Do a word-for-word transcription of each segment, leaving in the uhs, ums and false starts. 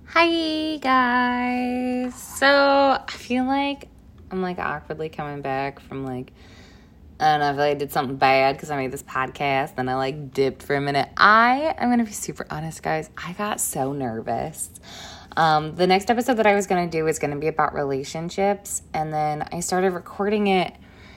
Hi guys. So I feel like I'm like awkwardly coming back from like I don't know, I feel like I did something bad because I made this podcast and I like dipped for a minute. I am gonna be super honest, guys. I got so nervous. Um, the next episode that I was gonna do was gonna be about relationships, and then I started recording it,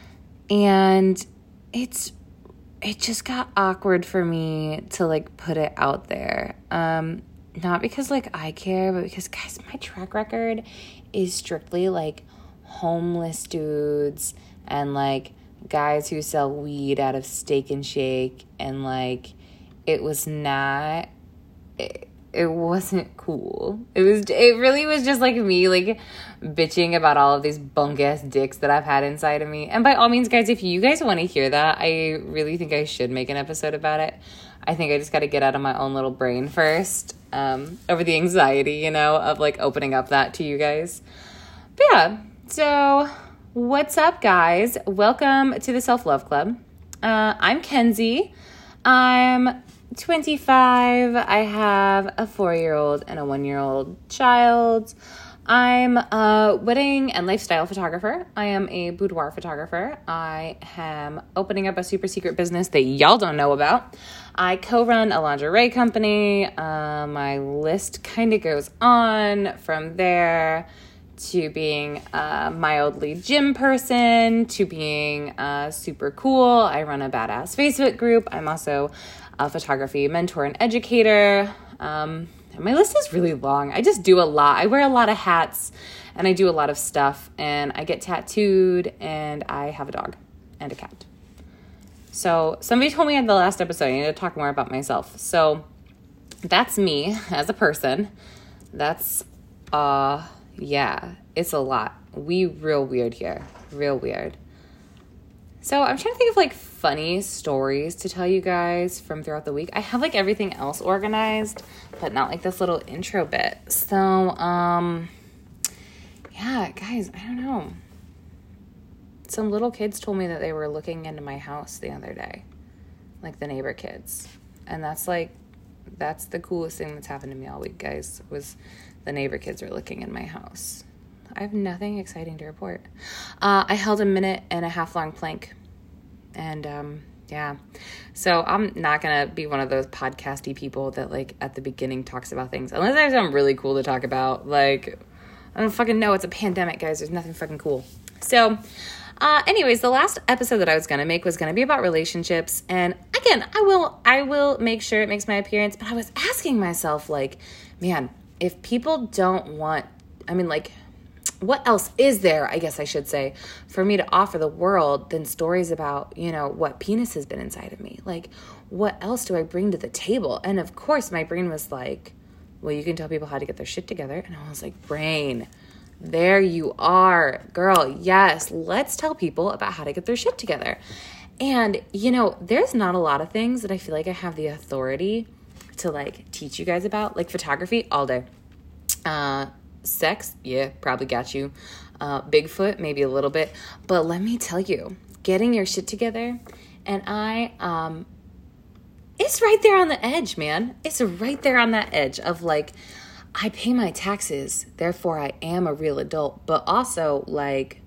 and it's it just got awkward for me to like put it out there. Um, Not because, like, I care, but because, guys, my track record is strictly, like, homeless dudes and, like, guys who sell weed out of Steak and Shake. And, like, it was not, it, it wasn't cool. It was, it really was just, like, me, like, bitching about all of these bunk-ass dicks that I've had inside of me. And by all means, guys, if you guys want to hear that, I really think I should make an episode about it. I think I just got to get out of my own little brain first. Um, over the anxiety, you know, of like opening up that to you guys. But yeah, so what's up, guys? Welcome to the Self-Love Club. Uh, I'm Kenzie. I'm twenty-five. I have a four-year-old and a one-year-old child. I'm a wedding and lifestyle photographer. I am a boudoir photographer. I am opening up a super secret business that y'all don't know about. I co-run a lingerie company. Uh, my list kind of goes on from there to being a mildly gym person to being uh, super cool. I run a badass Facebook group. I'm also a photography mentor and educator. Um, my list is really long. I just do a lot. I wear a lot of hats and I do a lot of stuff, and I get tattooed, and I have a dog and a cat. So somebody told me in the last episode I need to talk more about myself. So that's me as a person. That's, uh, yeah, it's a lot. We real weird here. Real weird. So I'm trying to think of like funny stories to tell you guys from throughout the week. I have like everything else organized, but not like this little intro bit. So, um, yeah, guys, I don't know. Some little kids told me that they were looking into my house the other day, like the neighbor kids. And that's like, that's the coolest thing that's happened to me all week, guys, was the neighbor kids are looking in my house. I have nothing exciting to report. Uh, I held a minute and a half long plank. And, um, yeah. So I'm not going to be one of those podcasty people that, like, at the beginning talks about things. Unless there's something really cool to talk about. Like, I don't fucking know. It's a pandemic, guys. There's nothing fucking cool. So, uh, anyways, the last episode that I was going to make was going to be about relationships. And, again, I will, I will make sure it makes my appearance. But I was asking myself, like, man, if people don't want, I mean, like, what else is there, I guess I should say, for me to offer the world than stories about, you know, what penis has been inside of me? Like, what else do I bring to the table? And of course, my brain was like, well, you can tell people how to get their shit together. And I was like, brain, there you are, girl. Yes, let's tell people about how to get their shit together. And, you know, there's not a lot of things that I feel like I have the authority to, like, teach you guys about. Like photography, all day. Uh, Sex, yeah, probably got you. Uh, Bigfoot, maybe a little bit. But let me tell you, getting your shit together, and I, um, it's right there on the edge, man. It's right there on that edge of like, I pay my taxes, therefore I am a real adult. But also, like,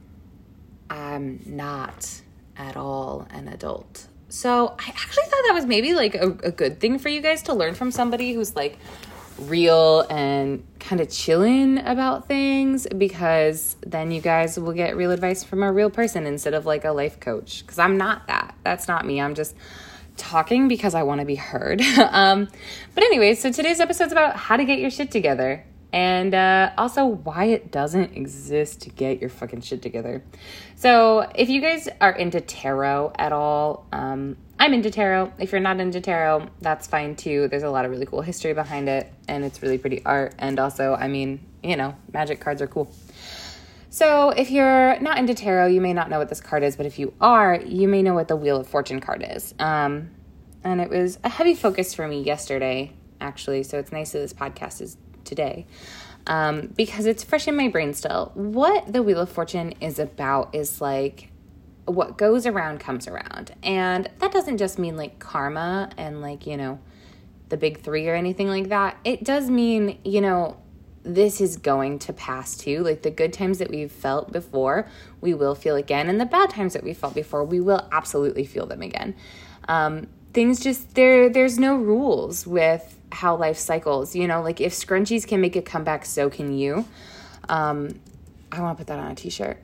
I'm not at all an adult. So I actually thought that was maybe like a, a good thing for you guys to learn from somebody who's like real and kind of chilling about things, because then you guys will get real advice from a real person instead of like a life coach, because I'm not that. That's not me. I'm just talking because I want to be heard. um, but anyway, so today's episode's about how to get your shit together, and uh, also why it doesn't exist to get your fucking shit together. So if you guys are into tarot at all, um, I'm into tarot. If you're not into tarot, that's fine too. There's a lot of really cool history behind it, and it's really pretty art. And also, I mean, you know, magic cards are cool. So if you're not into tarot, you may not know what this card is, but if you are, you may know what the Wheel of Fortune card is. Um, and it was a heavy focus for me yesterday, actually, so it's nice that this podcast is today, um, because it's fresh in my brain still. What the Wheel of Fortune is about is like, what goes around comes around. And that doesn't just mean like karma and like, you know, the big three or anything like that, it does mean, you know, this is going to pass too. Like the good times that we've felt before, we will feel again. And the bad times that we felt before, we will absolutely feel them again. Um, things just, there, there's no rules with how life cycles, you know, like if scrunchies can make a comeback, so can you. Um, I want to put that on a t-shirt.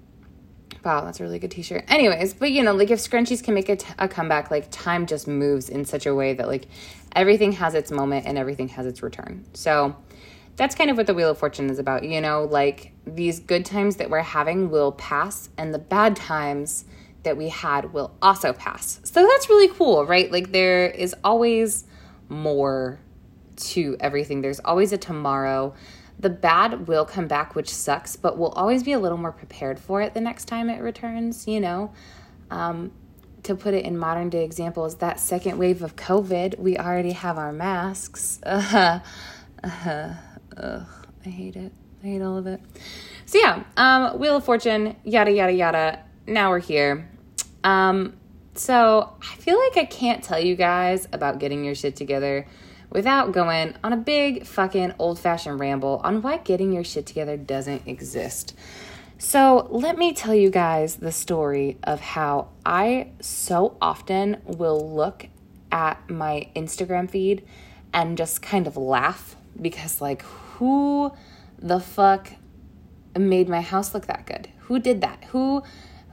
Wow, that's a really good t-shirt. Anyways, but you know, like if scrunchies can make a, t- a comeback, like time just moves in such a way that like everything has its moment and everything has its return. So that's kind of what the Wheel of Fortune is about. You know, like these good times that we're having will pass and the bad times that we had will also pass. So that's really cool, right? Like there is always more to everything. There's always a tomorrow. The bad will come back, which sucks, but we'll always be a little more prepared for it the next time it returns, you know. Um, to put it in modern day examples, that second wave of COVID, we already have our masks. Uh, uh, ugh, I hate it. I hate all of it. So yeah, um, Wheel of Fortune, yada, yada, yada. Now we're here. Um, so I feel like I can't tell you guys about getting your shit together without going on a big fucking old-fashioned ramble on why getting your shit together doesn't exist. So let me tell you guys the story of how I so often will look at my Instagram feed and just kind of laugh because, like, who the fuck made my house look that good? Who did that? Who...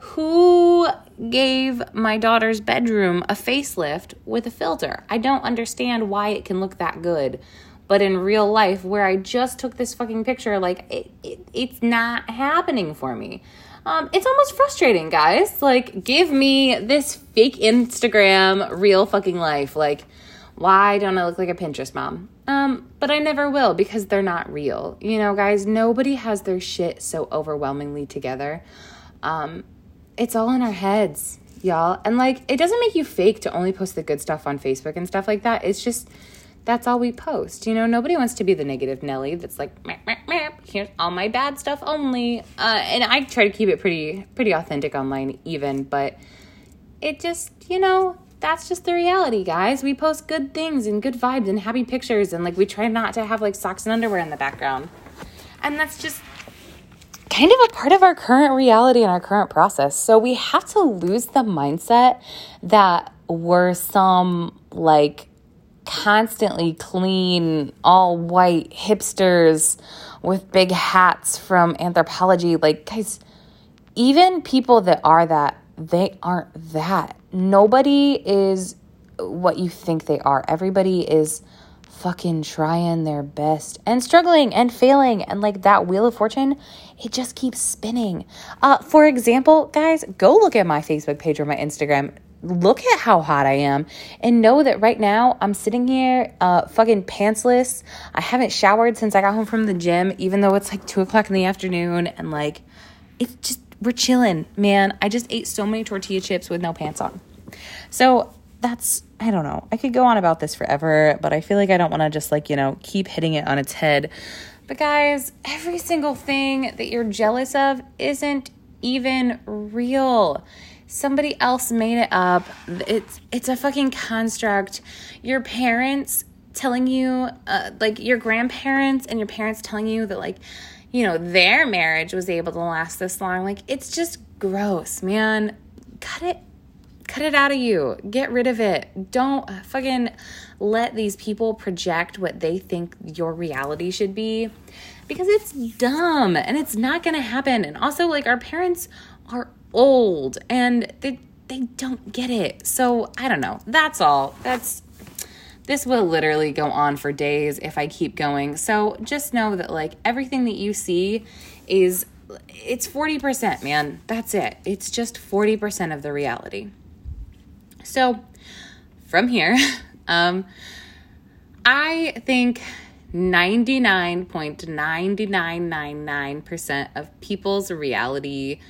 Who gave my daughter's bedroom a facelift with a filter? I don't understand why it can look that good. But in real life, where I just took this fucking picture, like, it, it, it's not happening for me. Um, it's almost frustrating, guys. Like, give me this fake Instagram real fucking life. Like, why don't I look like a Pinterest mom? Um, but I never will because they're not real. You know, guys, nobody has their shit so overwhelmingly together. Um... It's all in our heads, y'all. And, like, it doesn't make you fake to only post the good stuff on Facebook and stuff like that. It's just, that's all we post. You know, nobody wants to be the negative Nelly that's like, meh, meh, meh, here's all my bad stuff only. Uh, and I try to keep it pretty, pretty authentic online even. But it just, you know, that's just the reality, guys. We post good things and good vibes and happy pictures. And, like, we try not to have, like, socks and underwear in the background. And that's just kind of a part of our current reality and our current process. So we have to lose the mindset that we're some like constantly clean, all white hipsters with big hats from Anthropologie. Like, guys, even people that are that, they aren't that. Nobody is what you think they are. Everybody is fucking trying their best and struggling and failing, and like that Wheel of Fortune, it just keeps spinning. Uh, for example, guys, go look at my Facebook page or my Instagram. Look at how hot I am and know that right now I'm sitting here uh, fucking pantsless. I haven't showered since I got home from the gym, even though it's like two o'clock in the afternoon, and like it's just, we're chilling, man. I just ate so many tortilla chips with no pants on. So that's, I don't know. I could go on about this forever, but I feel like I don't want to just like, you know, keep hitting it on its head. But guys, every single thing that you're jealous of isn't even real. Somebody else made it up. It's it's a fucking construct. Your parents telling you, uh, like your grandparents and your parents telling you that like, you know, their marriage was able to last this long. Like, it's just gross, man. Cut it. Cut it out of you. Get rid of it. Don't fucking let these people project what they think your reality should be, because it's dumb and it's not going to happen. And also, like, our parents are old and they they don't get it. So, I don't know. That's all. That's this will literally go on for days if I keep going. So, just know that like everything that you see is it's forty percent, man. That's it. It's just forty percent of the reality. So from here, um, I think ninety-nine point nine nine nine nine percent of people's reality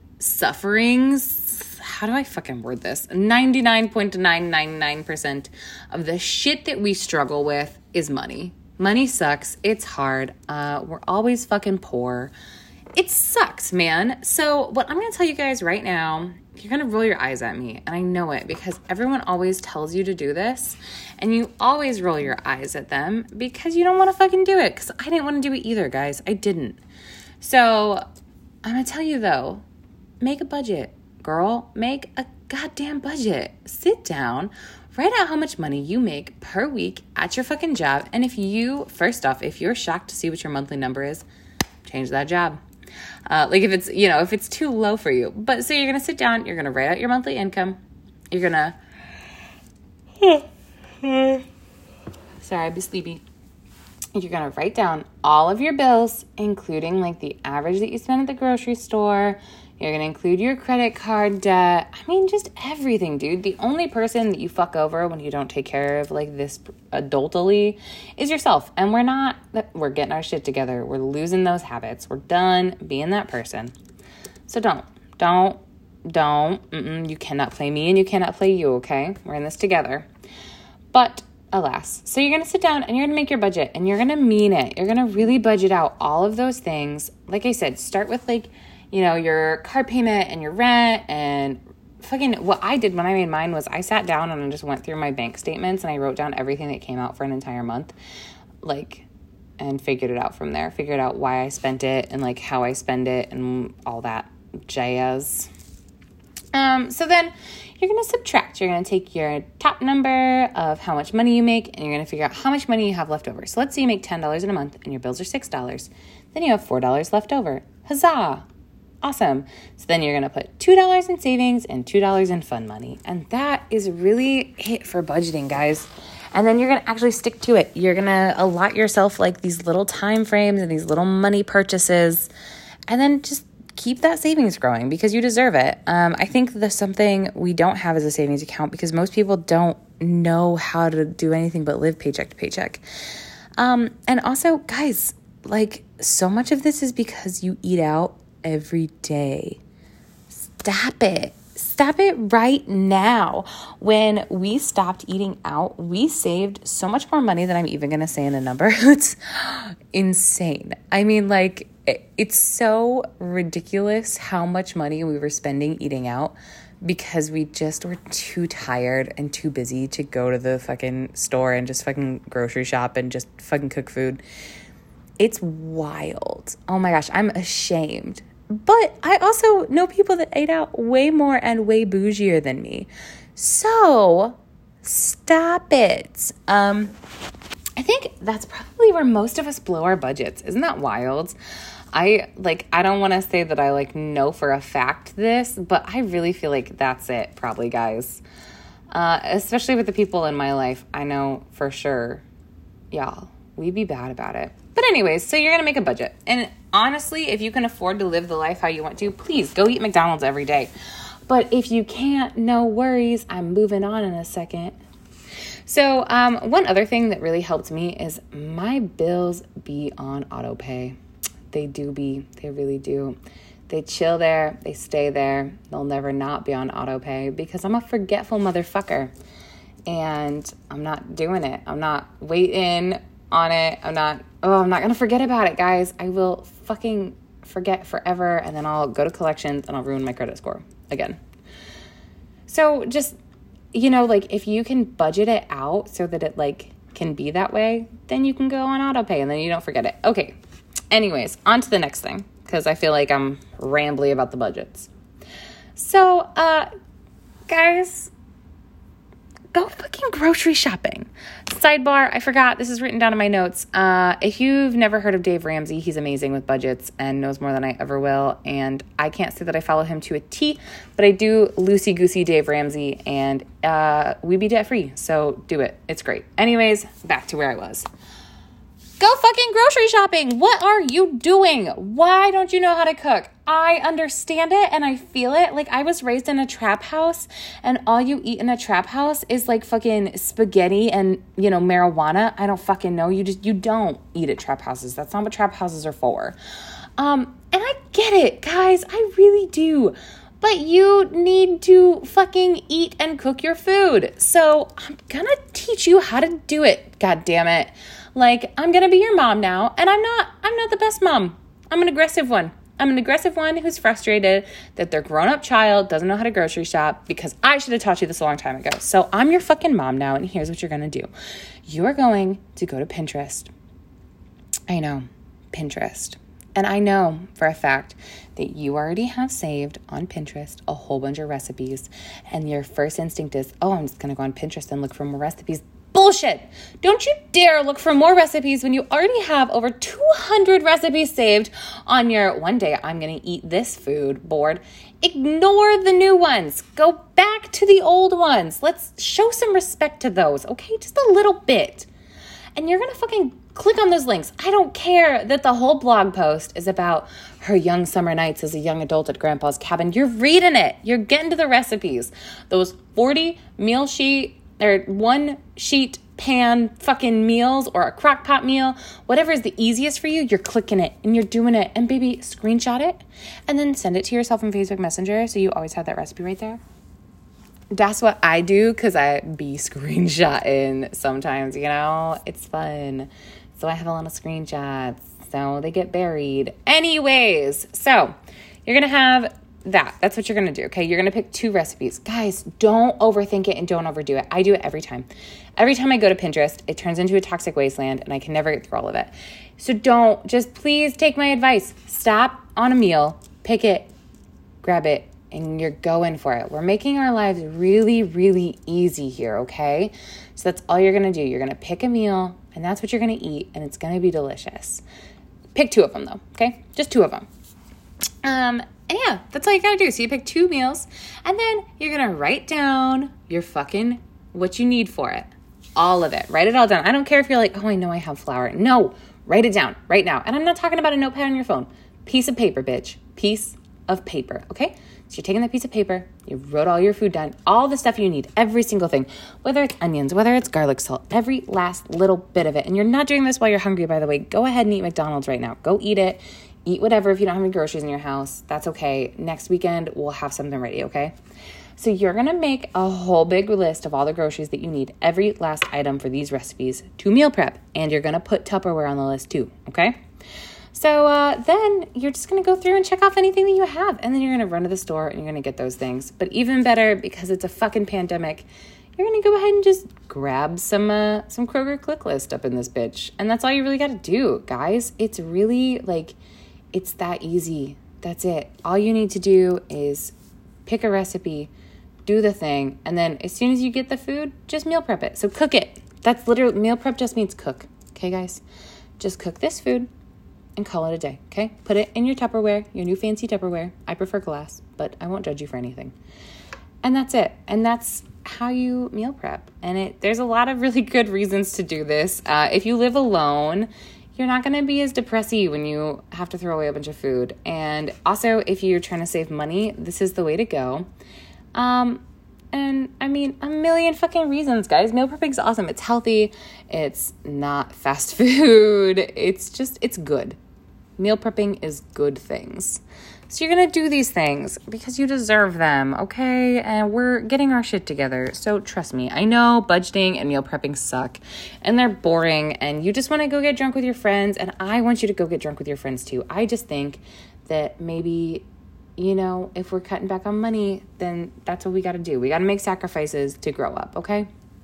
sufferings, how do I fucking word this? ninety-nine point nine nine nine percent of the shit that we struggle with is money. Money sucks. It's hard. Uh, we're always fucking poor. it sucks, man. So what I'm going to tell you guys right now, you're going to roll your eyes at me. And I know it because everyone always tells you to do this. And you always roll your eyes at them because you don't want to fucking do it. Because I didn't want to do it either, guys. I didn't. So I'm going to tell you, though, make a budget, girl. Make a goddamn budget. Sit down. Write out how much money you make per week at your fucking job. And if you, first off, if you're shocked to see what your monthly number is, change that job. Uh, like if it's, you know, if it's too low for you. But so you're going to sit down, you're going to write out your monthly income. You're going to, sorry, I'd be sleepy. You're going to write down all of your bills, including like the average that you spend at the grocery store. You're going to include your credit card debt. I mean, just everything, dude. The only person that you fuck over when you don't take care of like this adultly is yourself. And we're not, we're getting our shit together. We're losing those habits. We're done being that person. So don't, don't, don't. Mm-mm, you cannot play me and you cannot play you, okay? We're in this together. But alas, so you're going to sit down and you're going to make your budget and you're going to mean it. You're going to really budget out all of those things. Like I said, start with like, you know, your car payment and your rent and fucking what I did when I made mine was I sat down and I just went through my bank statements and I wrote down everything that came out for an entire month, like, and figured it out from there. Figured out why I spent it and like how I spend it and all that jazz. Um, so then you're going to subtract. You're going to take your top number of how much money you make and you're going to figure out how much money you have left over. So let's say you make ten dollars in a month and your bills are six dollars. Then you have four dollars left over. Huzzah! Awesome. So then you're going to put two dollars in savings and two dollars in fun money. And that is really it for budgeting, guys. And then you're going to actually stick to it. You're going to allot yourself like these little time frames and these little money purchases. And then just keep that savings growing because you deserve it. Um, I think there's something we don't have as a savings account because most people don't know how to do anything but live paycheck to paycheck. Um, and also, guys, like so much of this is because you eat out every day. Stop it. Stop it right now. When we stopped eating out, we saved so much more money than I'm even going to say in a number. It's insane. I mean, like, it's so ridiculous how much money we were spending eating out because we just were too tired and too busy to go to the fucking store and just fucking grocery shop and just fucking cook food. It's wild. Oh my gosh, I'm ashamed. But I also know people that ate out way more and way bougier than me. So stop it. Um, I think that's probably where most of us blow our budgets. Isn't that wild? I like, I don't want to say that I like know for a fact this, but I really feel like that's it probably, guys. Uh, especially with the people in my life, I know for sure, y'all, we be bad about it. But anyways, so you're going to make a budget. And honestly, if you can afford to live the life how you want to, please go eat McDonald's every day. But if you can't, no worries. I'm moving on in a second. So um, one other thing that really helped me is my bills be on auto pay. They do be. They really do. They chill there. They stay there. They'll never not be on auto pay because I'm a forgetful motherfucker. And I'm not doing it. I'm not waiting on it. I'm not, oh, I'm not going to forget about it, guys. I will fucking forget forever. And then I'll go to collections and I'll ruin my credit score again. So just, you know, like if you can budget it out so that it like can be that way, then you can go on auto pay and then you don't forget it. Okay. Anyways, on to the next thing because I feel like I'm rambly about the budgets. So, uh, guys, go fucking grocery shopping. Sidebar, I forgot, this is written down in my notes. Uh, if you've never heard of Dave Ramsey, he's amazing with budgets and knows more than I ever will. And I can't say that I follow him to a T, but I do loosey-goosey Dave Ramsey, and uh, we be debt-free, so do it. It's great. Anyways, back to where I was. Go fucking grocery shopping. What are you doing? Why don't you know how to cook? I understand it and I feel it. Like I was raised in a trap house and all you eat in a trap house is like fucking spaghetti and, you know, marijuana. I don't fucking know. You just, you don't eat at trap houses. That's not what trap houses are for. Um, and I get it, guys. I really do. But you need to fucking eat and cook your food. So I'm gonna teach you how to do it. God damn it. Like, I'm going to be your mom now, and I'm not, I'm not the best mom. I'm an aggressive one. I'm an aggressive one who's frustrated that their grown-up child doesn't know how to grocery shop because I should have taught you this a long time ago. So I'm your fucking mom now, and here's what you're going to do. You're going to go to Pinterest. I know, Pinterest. And I know for a fact that you already have saved on Pinterest a whole bunch of recipes. And your first instinct is, oh, I'm just going to go on Pinterest and look for more recipes. Bullshit. Don't you dare look for more recipes when you already have over two hundred recipes saved on your one day I'm going to eat this food board. Ignore the new ones. Go back to the old ones. Let's show some respect to those, okay? Just a little bit. And you're going to fucking click on those links. I don't care that the whole blog post is about her young summer nights as a young adult at Grandpa's cabin. You're reading it. You're getting to the recipes. Those forty meal sheet or one sheet pan fucking meals or a crock pot meal, whatever is the easiest for you, you're clicking it and you're doing it. And baby, screenshot it and then send it to yourself on Facebook Messenger so you always have that recipe right there. That's what I do because I be screenshotting sometimes, you know? It's fun. So I have a lot of screenshots. So they get buried. Anyways, so you're going to have that. That's what you're going to do, okay? You're going to pick two recipes. Guys, don't overthink it and don't overdo it. I do it every time. Every time I go to Pinterest, it turns into a toxic wasteland and I can never get through all of it. So don't, just please take my advice. Stop on a meal, pick it, grab it, and you're going for it. We're making our lives really, really easy here, okay? So that's all you're going to do. You're going to pick a meal, and that's what you're going to eat, and it's going to be delicious. Pick two of them, though, okay? Just two of them. Um, and yeah, that's all you got to do. So you pick two meals, and then you're going to write down your fucking, what you need for it. All of it. Write it all down. I don't care if you're like, oh, I know I have flour. No, write it down right now. And I'm not talking about a notepad on your phone. Piece of paper, bitch. Piece of paper, okay? So you're taking that piece of paper, you wrote all your food down, all the stuff you need, every single thing, whether it's onions, whether it's garlic salt, every last little bit of it. And you're not doing this while you're hungry, by the way. Go ahead and eat McDonald's right now. Go eat it. Eat whatever if you don't have any groceries in your house. That's okay. Next weekend, we'll have something ready, okay? So you're going to make a whole big list of all the groceries that you need, every last item for these recipes to meal prep. And you're going to put Tupperware on the list too, okay? So uh, then you're just going to go through and check off anything that you have. And then you're going to run to the store and you're going to get those things. But even better, because it's a fucking pandemic, you're going to go ahead and just grab some uh, some Kroger Click List up in this bitch. And that's all you really got to do, guys. It's really like, it's that easy. That's it. All you need to do is pick a recipe, do the thing, and then as soon as you get the food, just meal prep it. So cook it. That's literally, meal prep just means cook. Okay, guys? Just cook this food and call it a day, okay? Put it in your Tupperware, your new fancy Tupperware. I prefer glass, but I won't judge you for anything. And that's it. And that's how you meal prep. And it there's a lot of really good reasons to do this. Uh, if you live alone, you're not going to be as depressy when you have to throw away a bunch of food. And also, if you're trying to save money, this is the way to go. Um, and I mean, a million fucking reasons, guys. Meal prepping is awesome. It's healthy. It's not fast food. It's just, it's good. Meal prepping is good things. So you're going to do these things because you deserve them, okay? And we're getting our shit together. So trust me, I know budgeting and meal prepping suck and they're boring and you just want to go get drunk with your friends. And I want you to go get drunk with your friends too. I just think that maybe, you know, if we're cutting back on money, then that's what we got to do. We got to make sacrifices to grow up, okay?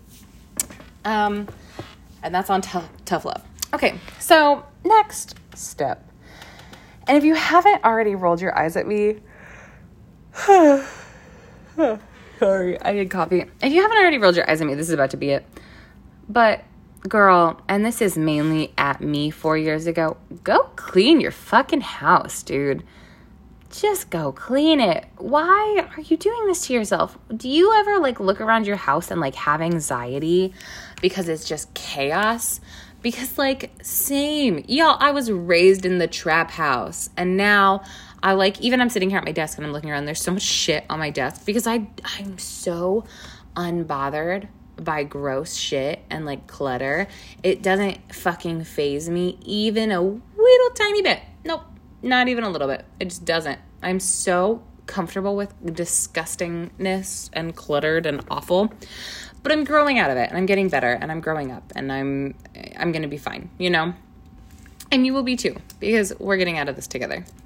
Um, and that's on tough, tough love. Okay, so next step. And if you haven't already rolled your eyes at me, sorry, I need coffee. If you haven't already rolled your eyes at me, this is about to be it. But girl, and this is mainly at me four years ago, go clean your fucking house, dude. Just go clean it. Why are you doing this to yourself? Do you ever like look around your house and like have anxiety because it's just chaos? Because, like, same. Y'all, I was raised in the trap house. And now I, like, even I'm sitting here at my desk and I'm looking around. There's so much shit on my desk because I, I'm so unbothered by gross shit and, like, clutter. It doesn't fucking faze me even a little tiny bit. Nope. Not even a little bit. It just doesn't. I'm so comfortable with disgustingness and cluttered and awful. But I'm growing out of it and I'm getting better and I'm growing up and I'm I'm going to be fine, you know? And you will be too because we're getting out of this together.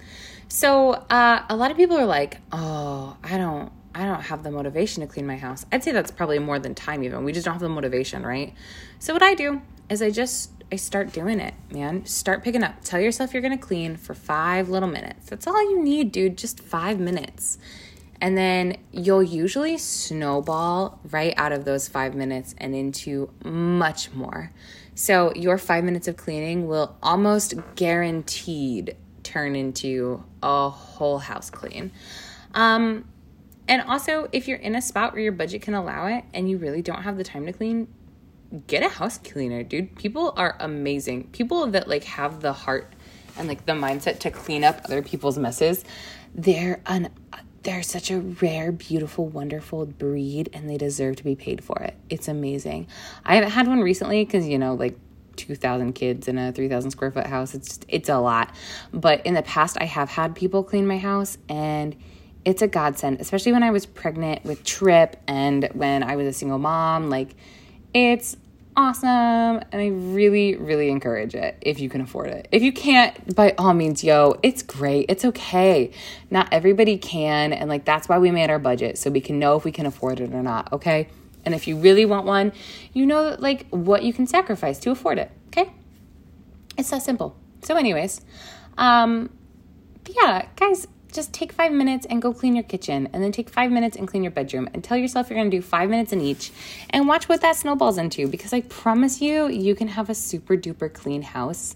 So uh, a lot of people are like, oh, I don't, I don't have the motivation to clean my house. I'd say that's probably more than time even. We just don't have the motivation, right? So what I do is I just, I start doing it, man. Start picking up. Tell yourself you're going to clean for five little minutes. That's all you need, dude. Just five minutes. And then you'll usually snowball right out of those five minutes and into much more. So your five minutes of cleaning will almost guaranteed turn into a whole house clean. Um, and also, if you're in a spot where your budget can allow it and you really don't have the time to clean, get a house cleaner, dude. People are amazing. People that like have the heart and like the mindset to clean up other people's messes, they're an They're such a rare, beautiful, wonderful breed, and they deserve to be paid for it. It's amazing. I haven't had one recently because, you know, like two thousand kids in a three thousand square foot house. It's just, it's a lot. But in the past, I have had people clean my house, and it's a godsend, especially when I was pregnant with Trip and when I was a single mom. Like, it's awesome, and I really, really encourage it if you can afford it. If you can't, by all means, yo, it's great. It's okay. Not everybody can, and like that's why we made our budget, so we can know if we can afford it or not, okay? And if you really want one, you know like what you can sacrifice to afford it, okay? It's that simple. So anyways, um, yeah, guys, just take five minutes and go clean your kitchen, and then take five minutes and clean your bedroom, and tell yourself you're going to do five minutes in each, and watch what that snowballs into, because I promise you, you can have a super duper clean house.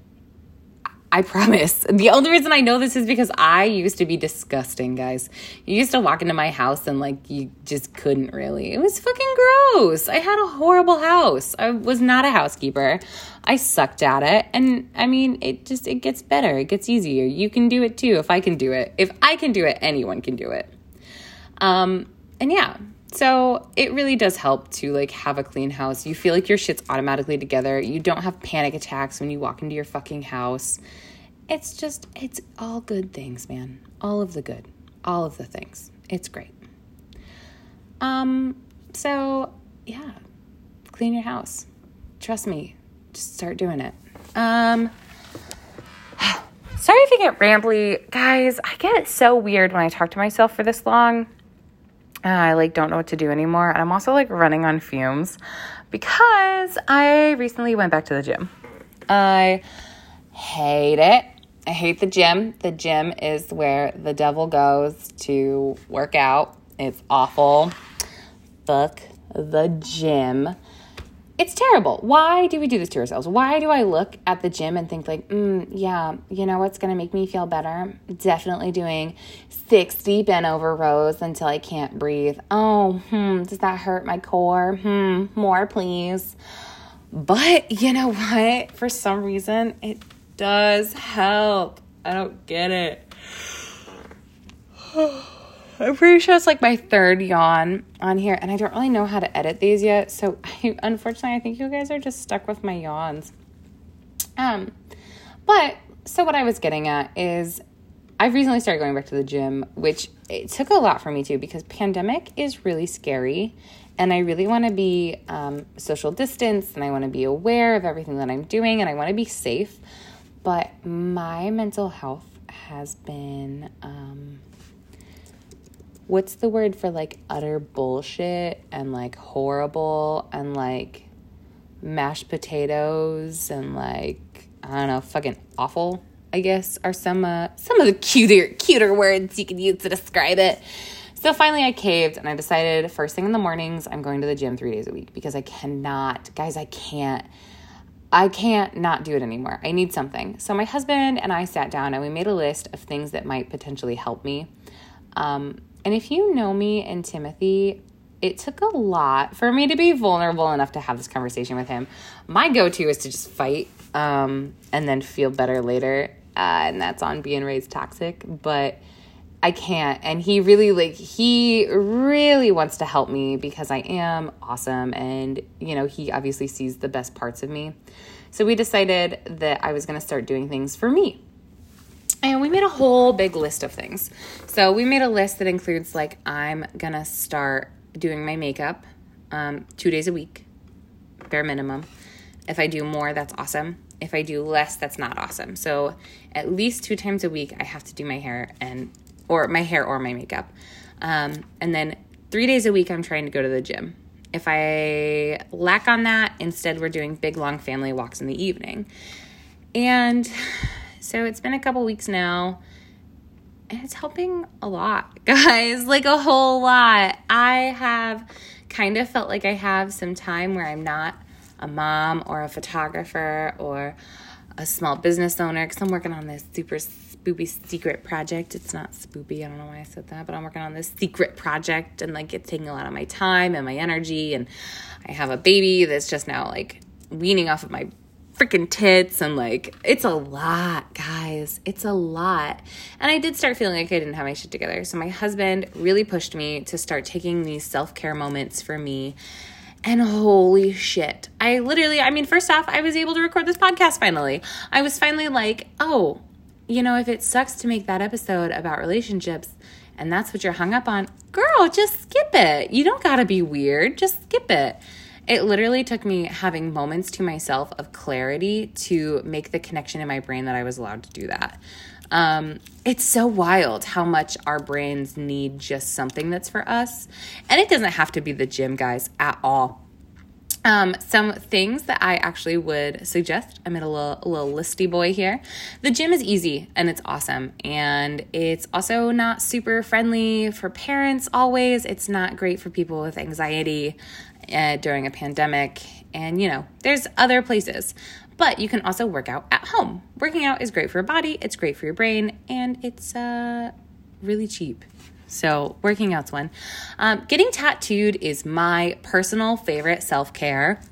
I promise. The only reason I know this is because I used to be disgusting, guys. You used to walk into my house and like you just couldn't really. It was fucking gross. I had a horrible house. I was not a housekeeper. I sucked at it. And I mean, it just, it gets better. It gets easier. You can do it too if I can do it. If I can do it, anyone can do it. Um, and yeah. So it really does help to like have a clean house. You feel like your shit's automatically together. You don't have panic attacks when you walk into your fucking house. It's just, it's all good things, man. All of the good, all of the things. It's great. Um, so yeah, clean your house. Trust me, just start doing it. Um, sorry if I get rambly, guys. I get so weird when I talk to myself for this long. Uh, I like don't know what to do anymore. And I'm also like running on fumes because I recently went back to the gym. I hate it. I hate the gym. The gym is where the devil goes to work out. It's awful. Fuck the gym. It's terrible. Why do we do this to ourselves? Why do I look at the gym and think like, mm, yeah, you know what's going to make me feel better? Definitely doing sixty bent over rows until I can't breathe. Oh, hmm, does that hurt my core? Hmm, more please. But you know what? For some reason, it does help. I don't get it. I'm pretty sure it's like my third yawn on here, and I don't really know how to edit these yet. So I, unfortunately, I think you guys are just stuck with my yawns. Um, but so what I was getting at is I've recently started going back to the gym, which it took a lot for me too, because pandemic is really scary, and I really want to be um, social distance, and I want to be aware of everything that I'm doing, and I want to be safe. But my mental health has been, um, what's the word for like utter bullshit and like horrible and like mashed potatoes and like, I don't know, fucking awful, I guess, are some, uh, some of the cuter, cuter words you could use to describe it. So finally I caved, and I decided first thing in the mornings, I'm going to the gym three days a week, because I cannot, guys, I can't. I can't not do it anymore. I need something. So my husband and I sat down and we made a list of things that might potentially help me. Um, and if you know me and Timothy, it took a lot for me to be vulnerable enough to have this conversation with him. My go-to is to just fight um, and then feel better later. Uh, and that's on being raised toxic. But I can't. And he really, like, he really wants to help me because I am awesome. And, you know, he obviously sees the best parts of me. So we decided that I was going to start doing things for me. And we made a whole big list of things. So we made a list that includes, like, I'm going to start doing my makeup um, two days a week, bare minimum. If I do more, that's awesome. If I do less, that's not awesome. So at least two times a week, I have to do my hair and or my hair or my makeup. Um, and then three days a week, I'm trying to go to the gym. If I lack on that, instead we're doing big, long family walks in the evening. And so it's been a couple weeks now, and it's helping a lot, guys, like a whole lot. I have kind of felt like I have some time where I'm not a mom or a photographer or a small business owner, because I'm working on this super spoopy secret project. It's not spoopy. I don't know why I said that, but I'm working on this secret project, and like it's taking a lot of my time and my energy. And I have a baby that's just now like weaning off of my freaking tits, and like it's a lot, guys. It's a lot. And I did start feeling like I didn't have my shit together. So my husband really pushed me to start taking these self-care moments for me. And holy shit. I literally, I mean, first off, I was able to record this podcast finally. I was finally like, oh, you know, if it sucks to make that episode about relationships and that's what you're hung up on, girl, just skip it. You don't gotta be weird. Just skip it. It literally took me having moments to myself of clarity to make the connection in my brain that I was allowed to do that. Um, it's so wild how much our brains need just something that's for us. And it doesn't have to be the gym, guys, at all. Um, some things that I actually would suggest. I'm at a little, a little listy boy here. The gym is easy and it's awesome. And it's also not super friendly for parents always. It's not great for people with anxiety uh, during a pandemic. And, you know, there's other places. But you can also work out at home. Working out is great for your body, it's great for your brain, and it's uh, really cheap. So working out's one. Um, getting tattooed is my personal favorite self-care.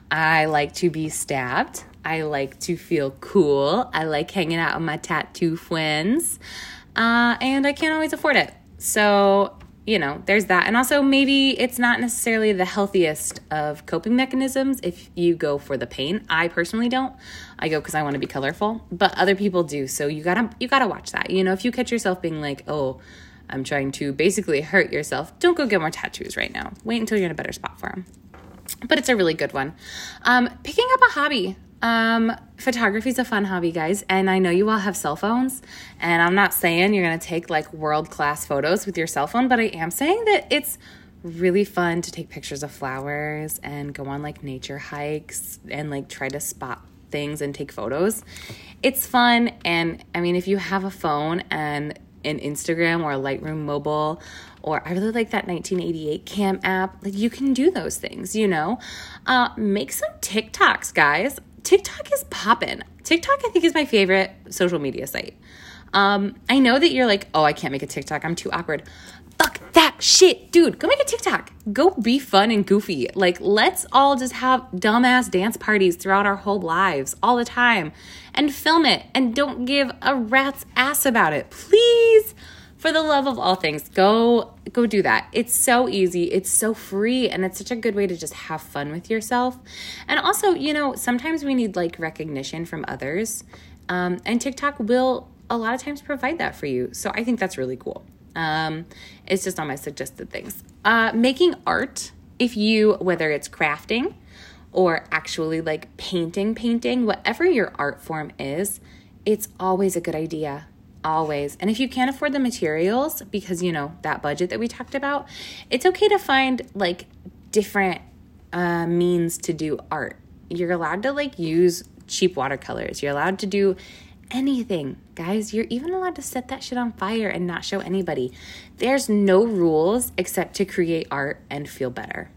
I like to be stabbed. I like to feel cool. I like hanging out with my tattoo friends. Uh, and I can't always afford it. So, you know, there's that. And also maybe it's not necessarily the healthiest of coping mechanisms if you go for the pain. I personally don't. I go because I want to be colorful, but other people do. So you gotta, you gotta watch that. You know, if you catch yourself being like, oh, I'm trying to basically hurt yourself, don't go get more tattoos right now. Wait until you're in a better spot for them. But it's a really good one. Um, picking up a hobby. Um, photography is a fun hobby, guys. And I know you all have cell phones, and I'm not saying you're going to take like world-class photos with your cell phone, but I am saying that it's really fun to take pictures of flowers and go on like nature hikes and like try to spot things and take photos. It's fun. And I mean, if you have a phone and an Instagram or a Lightroom mobile, or I really like that nineteen eighty-eight cam app, like you can do those things, you know, uh, make some TikToks, guys. TikTok is poppin'. TikTok, I think, is my favorite social media site. Um, I know that you're like, oh, I can't make a TikTok. I'm too awkward. Fuck that shit. Dude, go make a TikTok. Go be fun and goofy. Like, let's all just have dumbass dance parties throughout our whole lives all the time and film it, and don't give a rat's ass about it. Please, for the love of all things, go go do that. It's so easy. It's so free, and it's such a good way to just have fun with yourself. And also, you know, sometimes we need like recognition from others, um, and TikTok will a lot of times provide that for you. So I think that's really cool. Um, it's just on my suggested things. Uh, making art, if you, whether it's crafting or actually like painting, painting, whatever your art form is, it's always a good idea. Always. And if you can't afford the materials, because, you know, that budget that we talked about, it's okay to find like different uh, means to do art. You're allowed to like use cheap watercolors. You're allowed to do anything, guys. You're even allowed to set that shit on fire and not show anybody. There's no rules except to create art and feel better.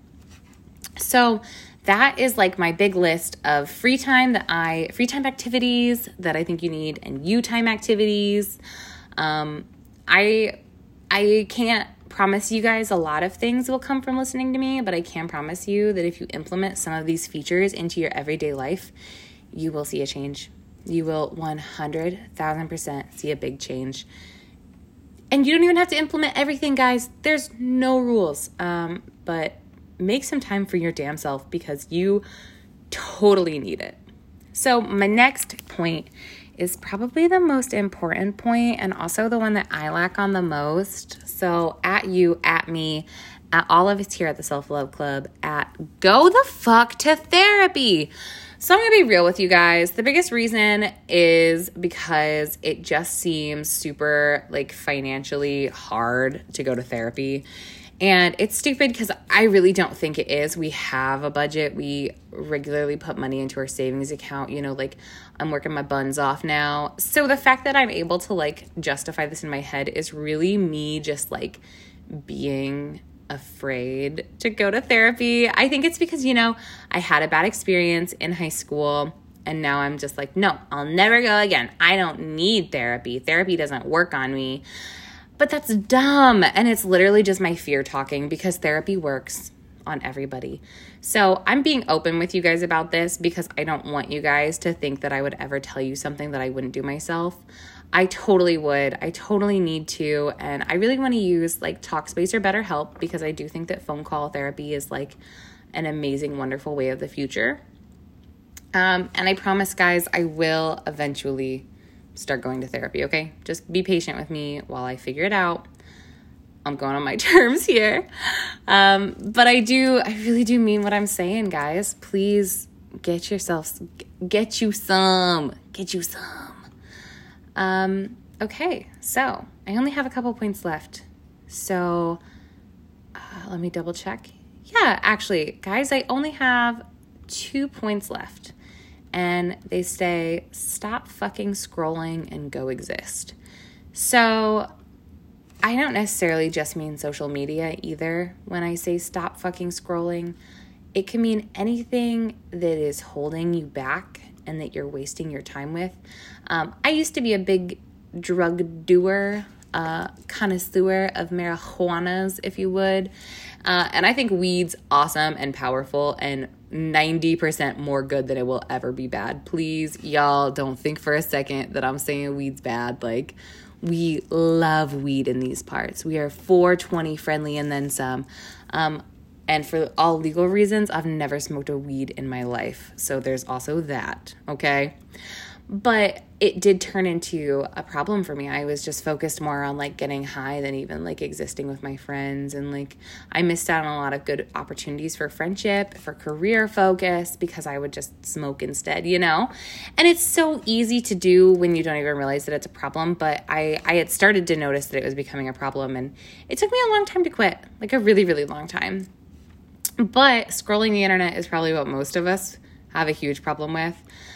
So that is like my big list of free time that I, free time activities that I think you need, and you time activities. Um, I, I can't promise you guys a lot of things will come from listening to me, but I can promise you that if you implement some of these features into your everyday life, you will see a change. You will one hundred thousand percent see a big change. And you don't even have to implement everything, guys. There's no rules. Um, but make some time for your damn self, because you totally need it. So my next point is probably the most important point, and also the one that I lack on the most. So at you, at me, at all of us here at the Self-Love Club, at go the fuck to therapy. So I'm going to be real with you guys. The biggest reason is because it just seems super like financially hard to go to therapy. And it's stupid because I really don't think it is. We have a budget. We regularly put money into our savings account. You know, like I'm working my buns off now. So the fact that I'm able to like justify this in my head is really me just like being afraid to go to therapy. I think it's because, you know, I had a bad experience in high school and now I'm just like, no, I'll never go again. I don't need therapy. Therapy doesn't work on me. But that's dumb. And it's literally just my fear talking because therapy works on everybody. So I'm being open with you guys about this because I don't want you guys to think that I would ever tell you something that I wouldn't do myself. I totally would. I totally need to. And I really want to use like Talkspace or BetterHelp because I do think that phone call therapy is like an amazing, wonderful way of the future. Um, and I promise, guys, I will eventually start going to therapy, okay? Just be patient with me while I figure it out. I'm going on my terms here. Um, but I do, I really do mean what I'm saying, guys. Please get yourself, get you some, get you some. Um, okay, so I only have a couple points left. So uh, let me double check. Yeah, actually, guys, I only have two points left. And they say, stop fucking scrolling and go exist. So I don't necessarily just mean social media either. When I say stop fucking scrolling, it can mean anything that is holding you back and that you're wasting your time with. Um, I used to be a big drug doer, uh, connoisseur of marijuanas, if you would. Uh, and I think weed's awesome and powerful and ninety percent more good than it will ever be bad. Please, y'all, don't think for a second that I'm saying weed's bad. Like, we love weed in these parts. We are four twenty friendly and then some. Um, and for all legal reasons, I've never smoked a weed in my life. So there's also that, okay? But it did turn into a problem for me. I was just focused more on like getting high than even like existing with my friends. And like I missed out on a lot of good opportunities for friendship, for career focus, because I would just smoke instead, you know? And it's so easy to do when you don't even realize that it's a problem. But I, I had started to notice that it was becoming a problem. And it took me a long time to quit, like a really, really long time. But scrolling the internet is probably what most of us have a huge problem with.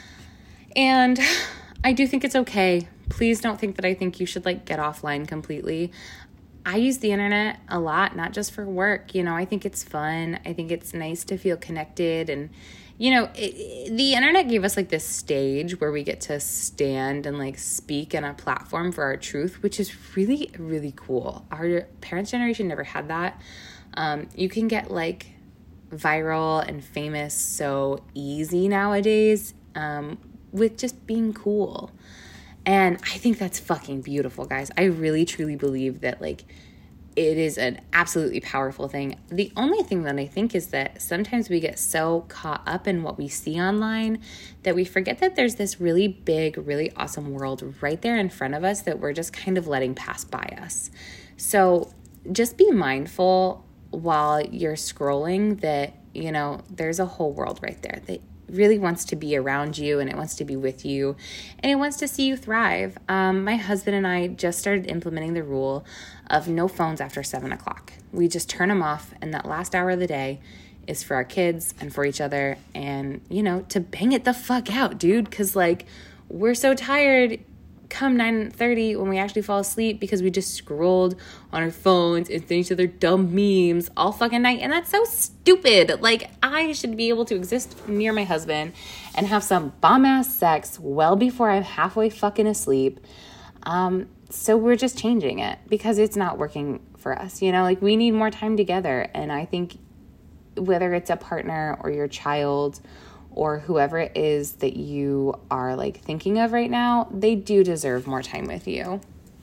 And I do think it's okay. Please don't think that I think you should like get offline completely. I use the internet a lot, not just for work. You know, I think it's fun. I think it's nice to feel connected. And, you know, it, the internet gave us like this stage where we get to stand and like speak on a platform for our truth, which is really, really cool. Our parents' generation never had that. Um, you can get like viral and famous so easy nowadays. Um, with just being cool. And I think that's fucking beautiful, guys. I really, truly believe that, like, it is an absolutely powerful thing. The only thing that I think is that sometimes we get so caught up in what we see online that we forget that there's this really big, really awesome world right there in front of us that we're just kind of letting pass by us. So just be mindful while you're scrolling that, you know, there's a whole world right there that really wants to be around you and it wants to be with you and it wants to see you thrive. Um, my husband and I just started implementing the rule of no phones after seven o'clock. We just turn them off and that last hour of the day is for our kids and for each other and, you know, to bang it the fuck out, dude. Cause like we're so tired come nine thirty when we actually fall asleep because we just scrolled on our phones and sent each other dumb memes all fucking night. And that's so stupid. Like, I should be able to exist near my husband and have some bomb-ass sex well before I'm halfway fucking asleep. Um, so we're just changing it because it's not working for us. You know, like we need more time together. And I think whether it's a partner or your child or whoever it is that you are like thinking of right now, they do deserve more time with you.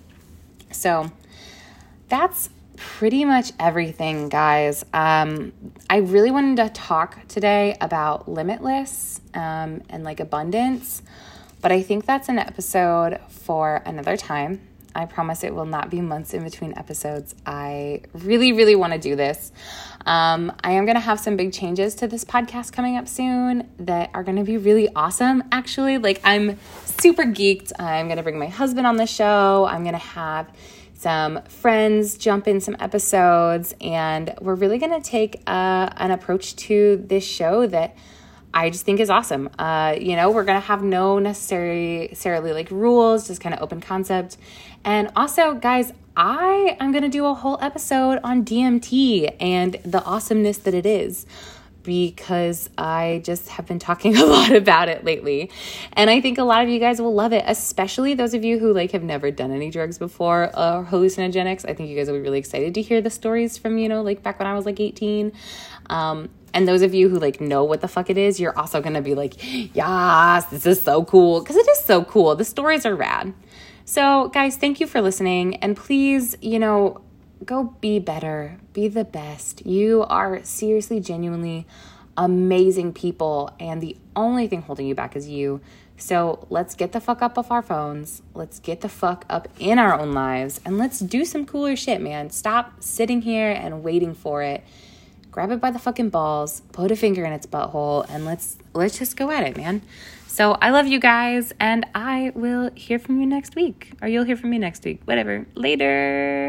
So that's pretty much everything, guys. Um, I really wanted to talk today about limitless um, and like abundance, but I think that's an episode for another time. I promise it will not be months in between episodes. I really, really want to do this. Um, I am going to have some big changes to this podcast coming up soon that are going to be really awesome, actually. Like, I'm super geeked. I'm going to bring my husband on the show. I'm going to have some friends jump in some episodes, and we're really going to take uh, an approach to this show that I just think is awesome. Uh, you know, we're going to have no necessary, necessarily like rules, just kind of open concept. And also, guys, I am going to do a whole episode on D M T and the awesomeness that it is, because I just have been talking a lot about it lately. And I think a lot of you guys will love it, especially those of you who like have never done any drugs before or hallucinogenics. I think you guys will be really excited to hear the stories from, you know, like back when I was like eighteen. Um, and those of you who like know what the fuck it is, you're also going to be like, yes, this is so cool. Because it is so cool. The stories are rad. So guys, thank you for listening. And please, you know, go be better, be the best. You are seriously, genuinely amazing people, and the only thing holding you back is you. So let's get the fuck up off our phones. Let's get the fuck up in our own lives, and let's do some cooler shit, man. Stop sitting here and waiting for it. Grab it by the fucking balls, put a finger in its butthole, and let's let's just go at it, man. So I love you guys, and I will hear from you next week, or you'll hear from me next week. Whatever. Later.